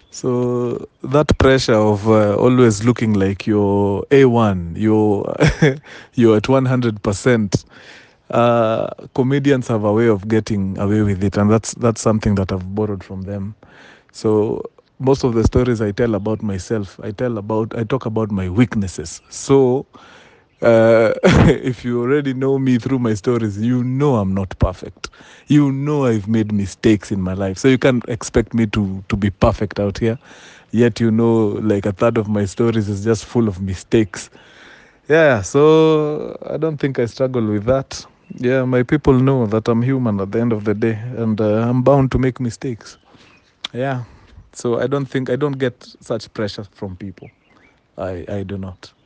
So that pressure of always looking like you're A1, you're at 100%. Comedians have a way of getting away with it, and that's something that I've borrowed from them. So most of the stories I tell about myself, I talk about my weaknesses. So if you already know me through my stories, you know I'm not perfect. You know I've made mistakes in my life. So you can't expect me to be perfect out here. Yet you know like a third of my stories is just full of mistakes. Yeah, so I don't think I struggle with that. Yeah, my people know that I'm human at the end of the day, and I'm bound to make mistakes. Yeah. So I don't get such pressure from people. I do not.